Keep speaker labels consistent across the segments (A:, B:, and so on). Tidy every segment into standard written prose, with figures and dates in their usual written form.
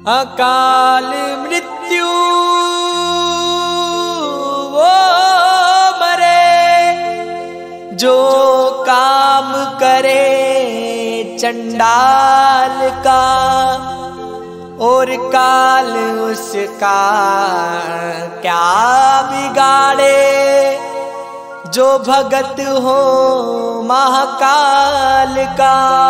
A: अकाल मृत्यु वो मरे जो काम करे चंडाल का, और काल उसका क्या बिगाड़े जो भगत हो महाकाल का।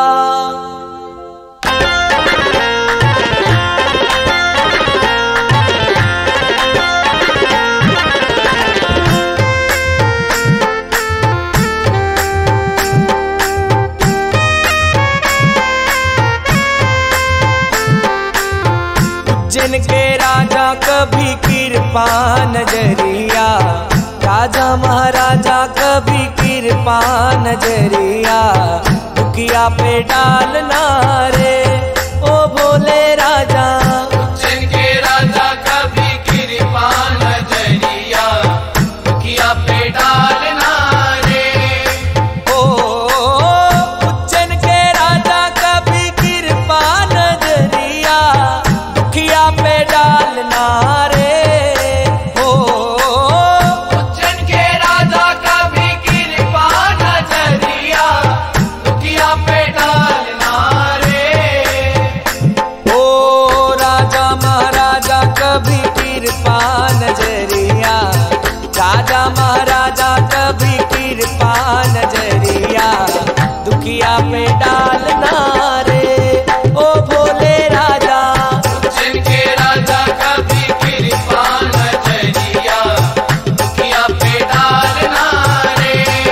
A: जिनके राजा कभी कृपा नजरिया, राजा महाराजा कभी कृपा नजरिया, दुखिया पे डालना रे ओ भोले राजा।
B: जिनके राजा कभी कृपा नजरिया, दुखिया पे डालना रे।
A: ओ उज्जैन के राजा कभी कृपा नजरिया, दुखिया पे डालना रे। ओ
B: उज्जैन के राजा कभी कृपा नजरिया, दुखिया पे डालना रे।
A: ओ राजा महाराजा कभी कृपा नजरिया, राजा महाराजा कभी कृपा नजरिया, दुखिया पे डालना रे ओ भोले राजा।
B: जिनके राजा कभी कृपा नजरिया, दुखिया पे डालना रे।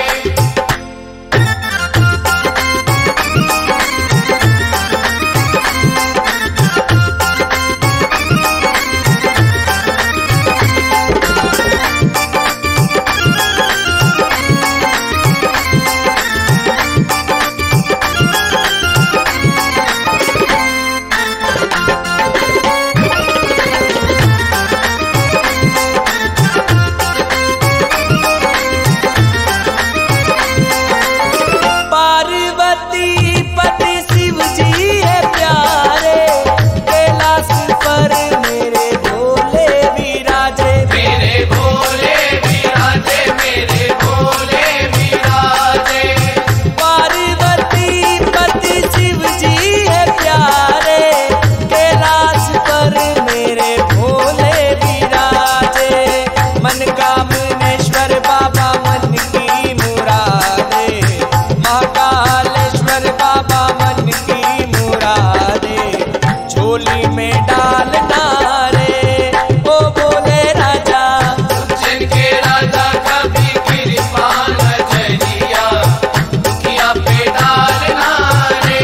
A: पार्वती पति शिव जी है प्यारे, कैलाश पर मेरे भोले विराजे।
B: मेरे भोले विराजे, मेरे भोले विराजे।
A: पार्वती पति शिव जी है प्यारे, कैलाश पर मेरे भोले विराजे। मनकामनेश्वर बाबा मन की मुरादे, महाकालेश्वर बाबा मन की मुरादे, झोली में डालना रे ओ भोले राजा।
B: जिनके राजा कभी कृपा नजरिया, दुखिया पे डालना रे।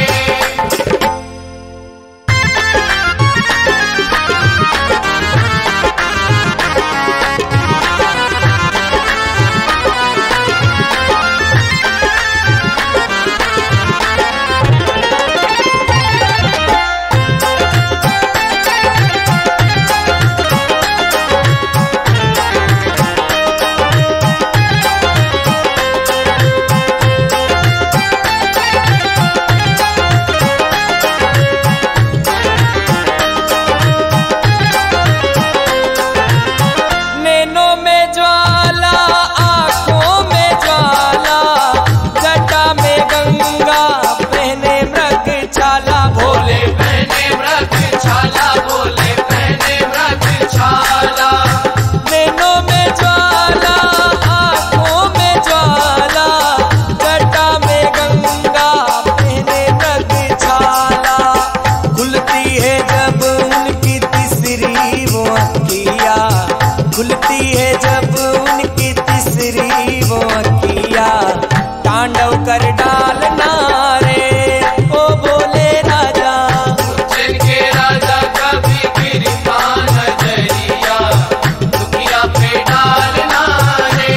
A: नैनों में ज्वाला, आंखों में ज्वाला, जटा में गंगा, पहने मृग छाला।
B: भोले पहने मृग छाला, भोले पहने मृग छाला।
A: नैनों में ज्वाला, आंखों में ज्वाला, जटा में गंगा, पहने मृग छाला। खुलती है जब उनकी तीसरी वो अखिया, खुलती है जब उनकी तीसरी वो अखिया, तांडव कर डालना रे ओ भोले राजा।
B: जिनके राजा कभी कृपा नजरिया, दुखिया पे डालना रे।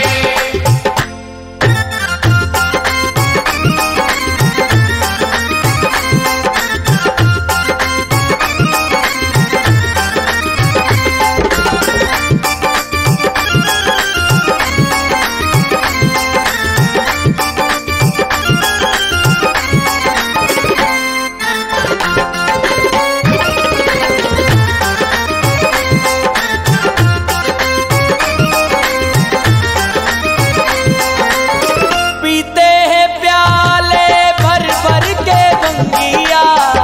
A: अंगिया